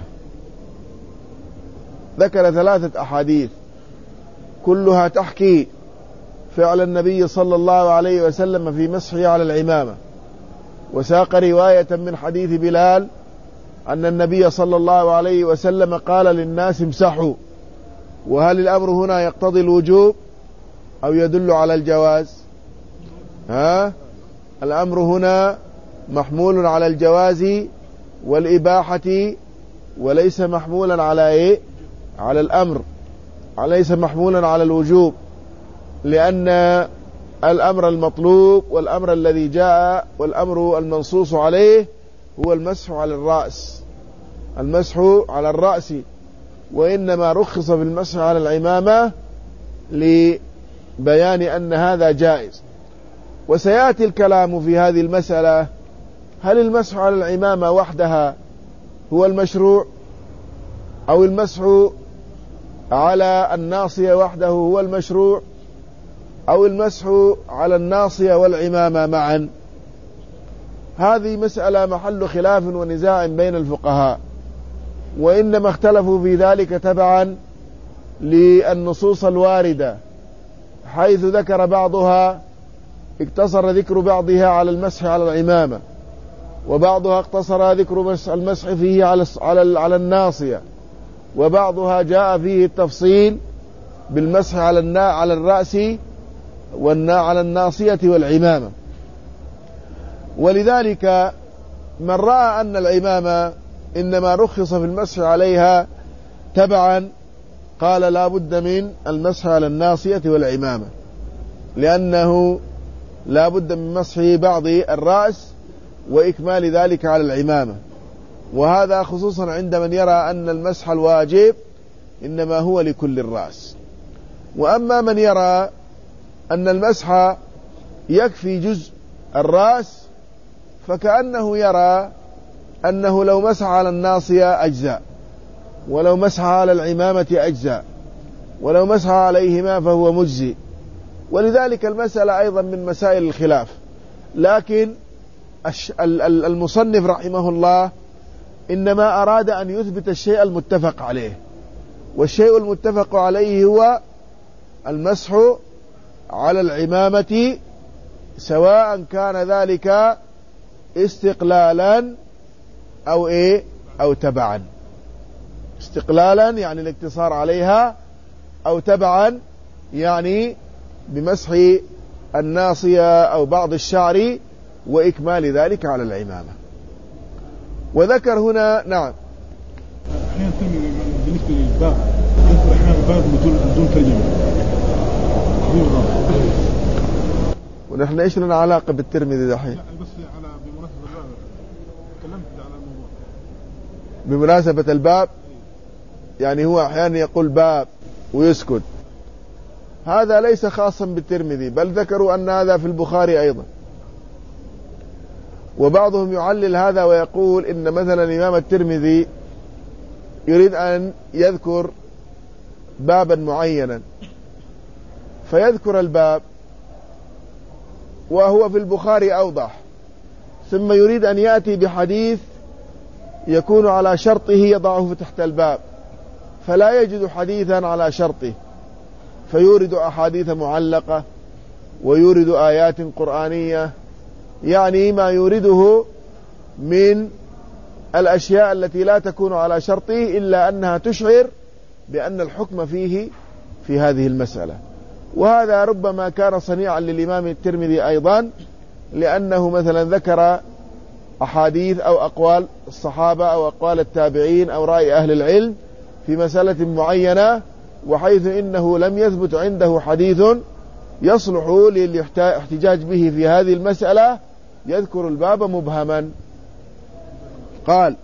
ذكر ثلاثة أحاديث كلها تحكي فعل النبي صلى الله عليه وسلم في مسحه على العمامة، وساق رواية من حديث بلال أن النبي صلى الله عليه وسلم قال للناس امسحوا. وهل الأمر هنا يقتضي الوجوب أو يدل على الجواز؟ ها؟ الأمر هنا محمول على الجواز والإباحة وليس محمولا على إيه؟ على الأمر، ليس محمولا على الوجوب، لأن الأمر المطلوب والأمر الذي جاء والأمر المنصوص عليه هو المسح على الرأس، المسح على الرأس، وإنما رخص في المسح على العمامة لبيان أن هذا جائز. وسيأتي الكلام في هذه المسألة: هل المسح على العمامة وحدها هو المشروع، أو المسح على الناصية وحده هو المشروع، أو المسح على الناصية والعمامة معا؟ هذه مسألة محل خلاف ونزاع بين الفقهاء، وإنما اختلفوا في ذلك تبعا للنصوص الواردة، حيث ذكر بعضها اقتصر ذكر بعضها على المسح على العمامة، وبعضها اقتصر ذكر المسح فيه على على على الناصية، وبعضها جاء فيه التفصيل بالمسح على على الرأس على الناصية والعمامة. ولذلك من رأى أن العمامة إنما رخص في المسح عليها تبعا قال لا بد من المسح على الناصية والعمامة، لأنه لا بد من مسح بعض الرأس وإكمال ذلك على العمامة. وهذا خصوصا عند من يرى أن المسح الواجب إنما هو لكل الرأس. وأما من يرى أن المسح يكفي جزء الرأس فكأنه يرى أنه لو مسح على الناصية أجزاء، ولو مسح على العمامة أجزاء، ولو مسح عليهما فهو مجزي. ولذلك المسألة أيضا من مسائل الخلاف، لكن المصنف رحمه الله إنما أراد أن يثبت الشيء المتفق عليه، والشيء المتفق عليه هو المسح على العمامة، سواء كان ذلك استقلالا أو إيه أو تبعا. استقلالا يعني الاقتصار عليها، أو تبعا يعني بمسح الناصية أو بعض الشعر وإكمال ذلك على العمامة. وذكر هنا نعم أحيانا بالنسبة للباب يذكر أحيانا الباب بدون ترجمة. ونحن إيش لنا علاقة بالترمذي دحين؟ لا بس على بمناسبة الباب تكلمت على الموضوع بمناسبة الباب، يعني هو أحيانا يقول باب ويسكت. هذا ليس خاصا بالترمذي، بل ذكروا أن هذا في البخاري أيضا. وبعضهم يعلل هذا ويقول إن مثلا الإمام الترمذي يريد أن يذكر بابا معينا فيذكر الباب وهو في البخاري أوضح، ثم يريد أن يأتي بحديث يكون على شرطه يضعه تحت الباب، فلا يجد حديثا على شرطه، فيورد أحاديث معلقة ويورد آيات قرآنية، يعني ما يورده من الأشياء التي لا تكون على شرطه إلا أنها تشعر بأن الحكم فيه في هذه المسألة. وهذا ربما كان صنيعا للإمام الترمذي أيضا، لأنه مثلا ذكر أحاديث أو أقوال الصحابة أو أقوال التابعين أو رأي أهل العلم في مسألة معينة، وحيث إنه لم يثبت عنده حديث يصلح للاحتجاج به في هذه المسألة يذكر الباب مبهما. قال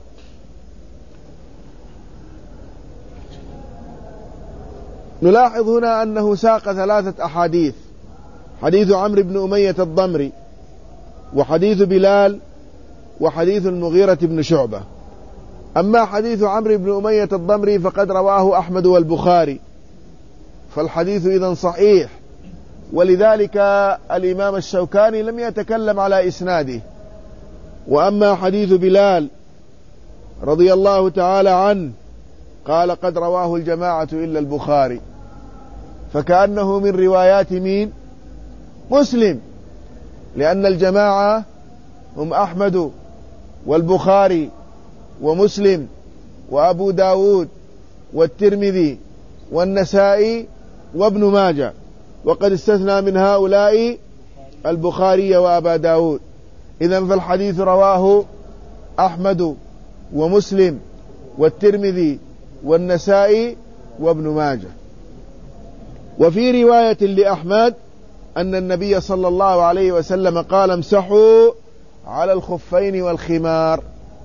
نلاحظ هنا أنه ساق ثلاثة أحاديث: حديث عمرو بن أمية الضمري، وحديث بلال، وحديث المغيرة بن شعبة. أما حديث عمرو بن أمية الضمري فقد رواه أحمد والبخاري، فالحديث إذن صحيح. ولذلك الإمام الشوكاني لم يتكلم على إسناده. وأما حديث بلال رضي الله تعالى عنه قال قد رواه الجماعة إلا البخاري، فكأنه من روايات مين؟ مسلم، لأن الجماعة هم أحمد والبخاري ومسلم وأبو داود والترمذي والنسائي وابن ماجه، وقد استثنى من هؤلاء البخاري وأبا داود. إذن فالحديث رواه أحمد ومسلم والترمذي والنسائي وابن ماجه. وفي رواية لأحمد أن النبي صلى الله عليه وسلم قال امسحوا على الخفين والخمار.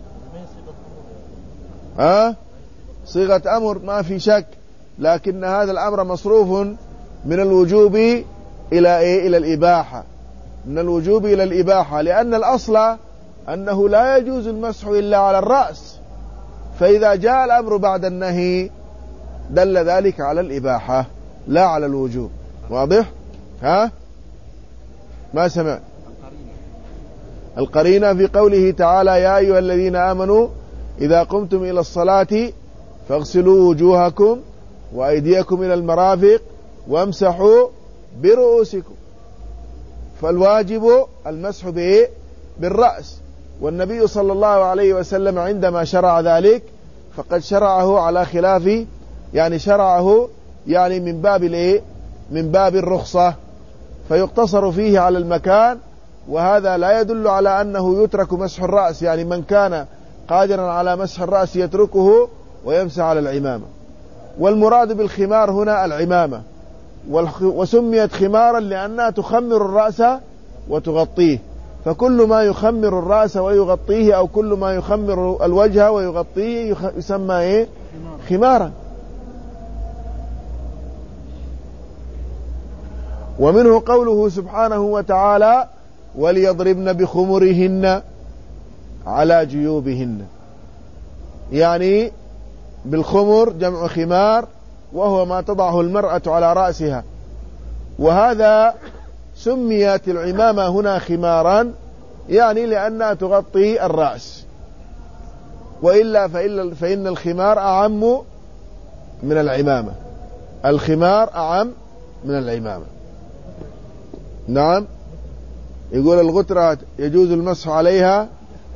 ها؟ صيغة أمر ما في شك، لكن هذا الأمر مصروف من الوجوب إلى إيه؟ إلى الإباحة، من الوجوب إلى الإباحة، لأن الأصل أنه لا يجوز المسح إلا على الرأس، فإذا جاء الأمر بعد النهي دل ذلك على الإباحة لا على الوجوب. واضح؟ ها؟ ما سمع القرينة في قوله تعالى يا أيها الذين آمنوا إذا قمتم إلى الصلاة فاغسلوا وجوهكم وأيديكم إلى المرافق وامسحوا برؤوسكم، فالواجب المسح به بالرأس. والنبي صلى الله عليه وسلم عندما شرع ذلك فقد شرعه على خلاف، يعني شرعه يعني من باب الايه؟ من باب الرخصة، فيقتصر فيه على المكان، وهذا لا يدل على أنه يترك مسح الرأس، يعني من كان قادرا على مسح الرأس يتركه ويمسح على العمامة. والمراد بالخمار هنا العمامة، وسميت خمارا لأنها تخمر الرأس وتغطيه، فكل ما يخمر الرأس ويغطيه أو كل ما يخمر الوجه ويغطيه يسمى إيه؟ خمارا. ومنه قوله سبحانه وتعالى وليضربن بخمرهن على جيوبهن، يعني بالخمر جمع خمار، وهو ما تضعه المرأة على رأسها، وهذا سميت العمامة هنا خمارا يعني لأنها تغطي الرأس، وإلا فإن الخمار أعم من العمامة، الخمار أعم من العمامة. نعم. يقول الغترة يجوز المسح عليها،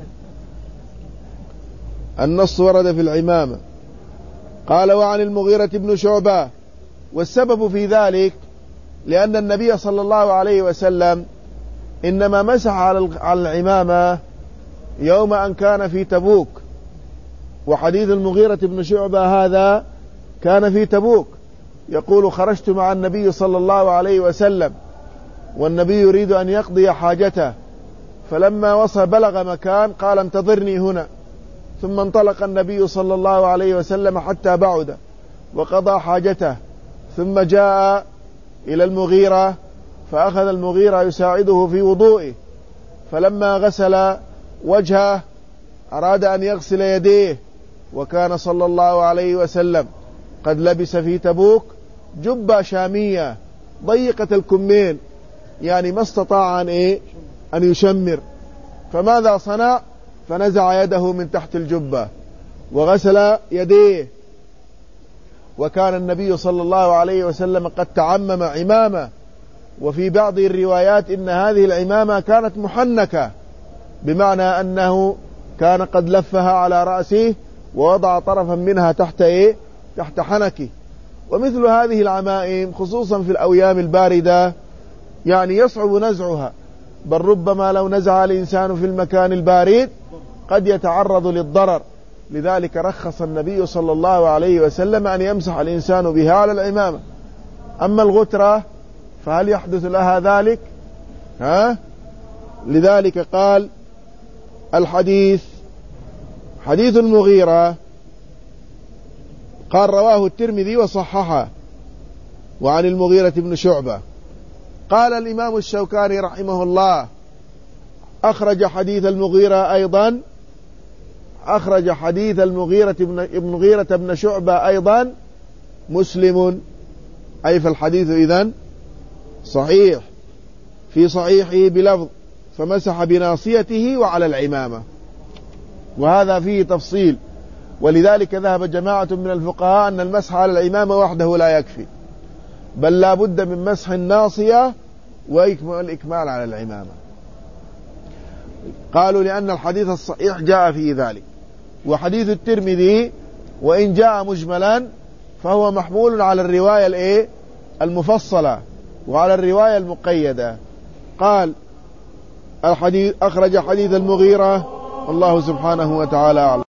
النص ورد في العمامة. قال وعن المغيرة بن شعبة، والسبب في ذلك لأن النبي صلى الله عليه وسلم إنما مسح على العمامة يوم أن كان في تبوك، وحديث المغيرة بن شعبة هذا كان في تبوك، يقول خرجت مع النبي صلى الله عليه وسلم والنبي يريد أن يقضي حاجته، فلما وصل بلغ مكان قال انتظرني هنا، ثم انطلق النبي صلى الله عليه وسلم حتى بعد وقضى حاجته، ثم جاء إلى المغيرة فأخذ المغيرة يساعده في وضوئه، فلما غسل وجهه أراد أن يغسل يديه، وكان صلى الله عليه وسلم قد لبس في تبوك جبة شامية ضيقة الكمين، يعني ما استطاع أن, إيه؟ أن يشمر، فماذا صنع؟ فنزع يده من تحت الجبة وغسل يديه، وكان النبي صلى الله عليه وسلم قد تعمم عمامة، وفي بعض الروايات إن هذه العمامة كانت محنكة، بمعنى أنه كان قد لفها على رأسه ووضع طرفا منها تحت إيه؟ تحت حنكه. ومثل هذه العمائم خصوصا في الأيام الباردة يعني يصعب نزعها، بل ربما لو نزع الإنسان في المكان البارد قد يتعرض للضرر، لذلك رخص النبي صلى الله عليه وسلم أن يمسح الإنسان بها على العمامة. أما الغترة فهل يحدث لها ذلك؟ ها؟ لذلك قال الحديث حديث المغيرة قال رواه الترمذي وصححه، وعن المغيرة بن شعبة. قال الإمام الشوكاني رحمه الله أخرج حديث المغيرة أيضا أخرج حديث المغيرة بن المغيرة بن شعبة أيضا مسلم، أي فالحديث إذن صحيح في صحيحه بلفظ فمسح بناصيته وعلى العمامة، وهذا فيه تفصيل، ولذلك ذهب جماعة من الفقهاء أن المسح على العمامة وحده لا يكفي، بل لا بد من مسح الناصية والإكمال على العمامة. قالوا لأن الحديث الصحيح جاء في ذلك، وحديث الترمذي وإن جاء مجملا فهو محمول على الرواية الإيه المفصلة وعلى الرواية المقيدة. قال الحديث أخرج حديث المغيرة، الله سبحانه وتعالى أعلم.